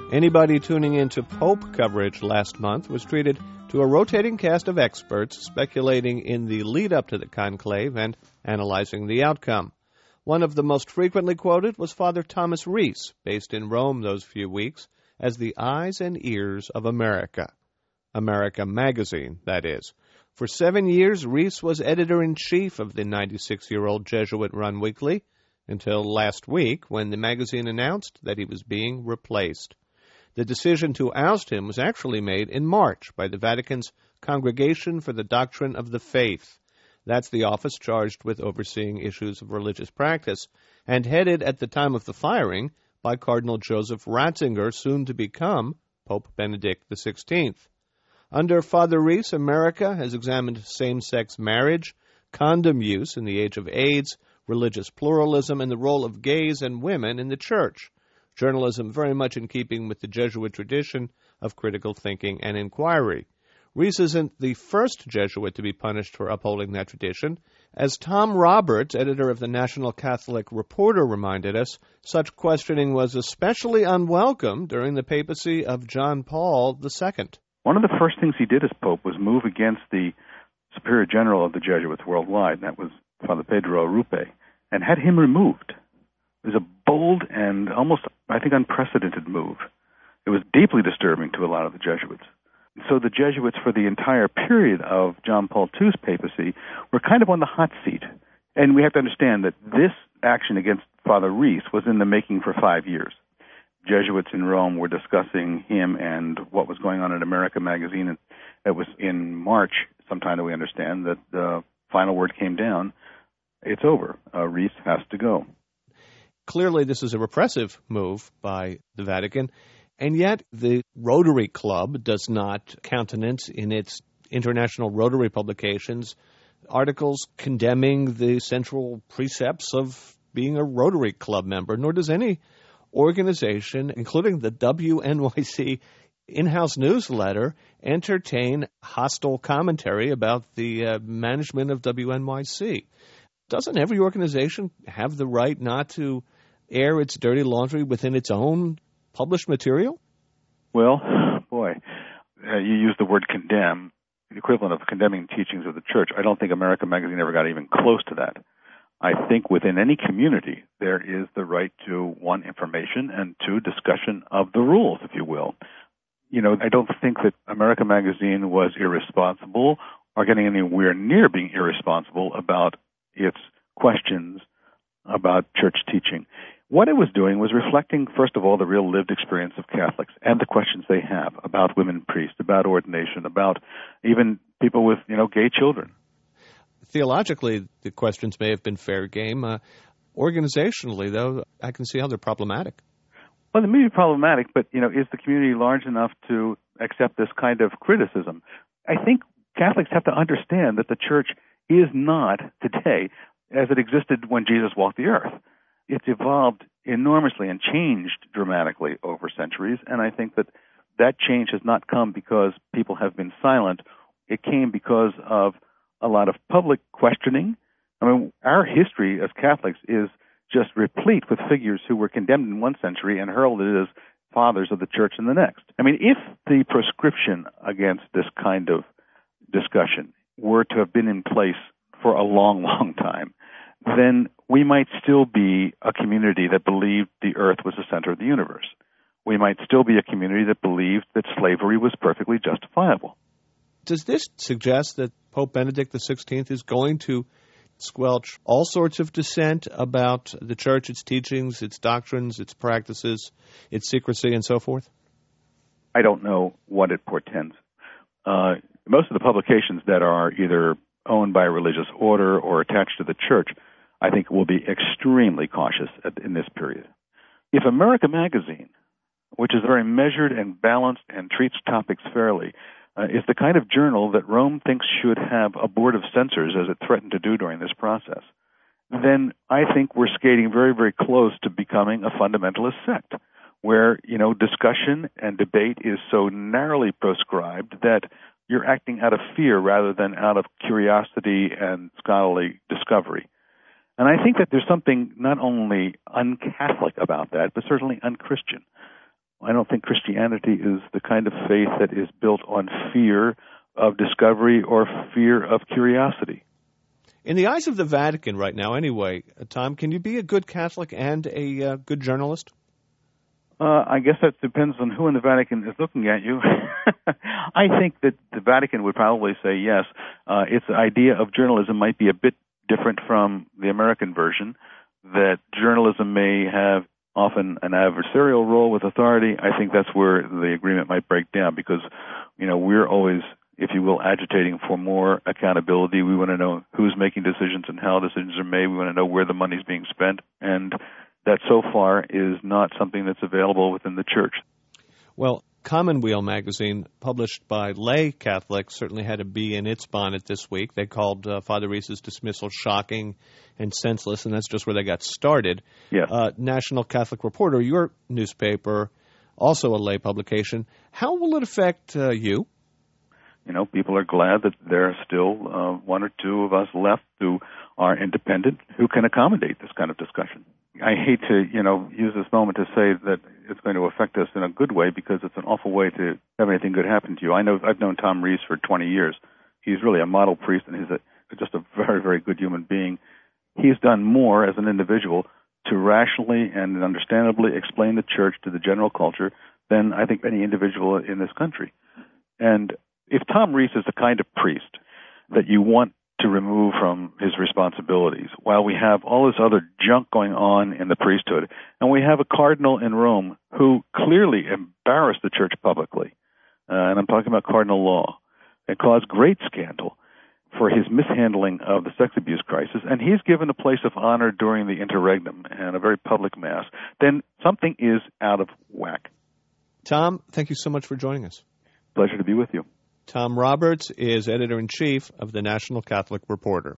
Anybody tuning into Pope coverage last month was treated to a rotating cast of experts speculating in the lead-up to the conclave and analyzing the outcome. One of the most frequently quoted was Father Thomas Reese, based in Rome those few weeks, as the eyes and ears of America. America Magazine, that is. For 7 years, Reese was editor-in-chief of the 96-year-old Jesuit-run weekly, until last week when the magazine announced that he was being replaced. The decision to oust him was actually made in March by the Vatican's Congregation for the Doctrine of the Faith. That's the office charged with overseeing issues of religious practice, and headed at the time of the firing by Cardinal Joseph Ratzinger, soon to become Pope Benedict XVI. Under Father Reese, America has examined same-sex marriage, condom use in the age of AIDS, religious pluralism, and the role of gays and women in the Church. Journalism very much in keeping with the Jesuit tradition of critical thinking and inquiry. Reese isn't the first Jesuit to be punished for upholding that tradition. As Tom Roberts, editor of the National Catholic Reporter, reminded us, such questioning was especially unwelcome during the papacy of John Paul II. One of the first things he did as Pope was move against the Superior General of the Jesuits worldwide, and that was Father Pedro Arrupe, and had him removed. It was a bold and almost, I think, unprecedented move. It was deeply disturbing to a lot of the Jesuits. So the Jesuits, for the entire period of John Paul II's papacy, were kind of on the hot seat. And we have to understand that this action against Father Reese was in the making for 5 years. Jesuits in Rome were discussing him and what was going on in America Magazine. And it was in March, sometime that we understand, that the final word came down. It's over. Reese has to go. Clearly, this is a repressive move by the Vatican, and yet the Rotary Club does not countenance in its international Rotary publications articles condemning the central precepts of being a Rotary Club member, nor does any organization, including the WNYC in-house newsletter, entertain hostile commentary about the management of WNYC. Doesn't every organization have the right not to air its dirty laundry within its own published material? Well, boy, you use the word condemn, the equivalent of condemning teachings of the Church. I don't think America Magazine ever got even close to that. I think within any community, there is the right to, one, information, and two, discussion of the rules, if you will. You know, I don't think that America Magazine was irresponsible or getting anywhere near being irresponsible about its questions about church teaching. What it was doing was reflecting, first of all, the real lived experience of Catholics and the questions they have about women priests, about ordination, about even people with, gay children. Theologically, the questions may have been fair game. Organizationally, though, I can see how they're problematic. Well, they may be problematic, but, is the community large enough to accept this kind of criticism? I think Catholics have to understand that the Church is not today as it existed when Jesus walked the earth. It's evolved enormously and changed dramatically over centuries, and I think that change has not come because people have been silent. It came because of a lot of public questioning. I mean, our history as Catholics is just replete with figures who were condemned in one century and heralded as fathers of the Church in the next. I mean, if the proscription against this kind of discussion were to have been in place for a long, long time, then we might still be a community that believed the earth was the center of the universe. We might still be a community that believed that slavery was perfectly justifiable. Does this suggest that Pope Benedict XVI is going to squelch all sorts of dissent about the Church, its teachings, its doctrines, its practices, its secrecy, and so forth? I don't know what it portends. Most of the publications that are either owned by a religious order or attached to the Church, I think, will be extremely cautious in this period. If America Magazine, which is very measured and balanced and treats topics fairly, is the kind of journal that Rome thinks should have a board of censors, as it threatened to do during this process, then I think we're skating very, very close to becoming a fundamentalist sect, where, discussion and debate is so narrowly proscribed that you're acting out of fear rather than out of curiosity and scholarly discovery. And I think that there's something not only un-Catholic about that, but certainly un-Christian. I don't think Christianity is the kind of faith that is built on fear of discovery or fear of curiosity. In the eyes of the Vatican right now, anyway, Tom, can you be a good Catholic and a good journalist? I guess that depends on who in the Vatican is looking at you. I think that the Vatican would probably say yes. Its idea of journalism might be a bit different from the American version, that journalism may have often an adversarial role with authority. I think that's where the agreement might break down because, we're always, if you will, agitating for more accountability. We want to know who's making decisions and how decisions are made. We want to know where the money's being spent. And that so far is not something that's available within the church. Well, Commonweal magazine, published by lay Catholics, certainly had a bee in its bonnet this week. They called Father Reese's dismissal shocking and senseless, and that's just where they got started. Yeah. National Catholic Reporter, your newspaper, also a lay publication. How will it affect you? People are glad that there are still one or two of us left who are independent, who can accommodate this kind of discussion. I hate to, use this moment to say that it's going to affect us in a good way because it's an awful way to have anything good happen to you. I've known Tom Rees for 20 years. He's really a model priest, and he's just a very, very good human being. He's done more as an individual to rationally and understandably explain the church to the general culture than I think any individual in this country. And if Tom Rees is the kind of priest that you want to remove from his responsibilities, while we have all this other junk going on in the priesthood, and we have a cardinal in Rome who clearly embarrassed the church publicly, and I'm talking about Cardinal Law, and caused great scandal for his mishandling of the sex abuse crisis, and he's given a place of honor during the interregnum and a very public mass, then something is out of whack. Tom, thank you so much for joining us. Pleasure to be with you. Tom Roberts is editor-in-chief of the National Catholic Reporter.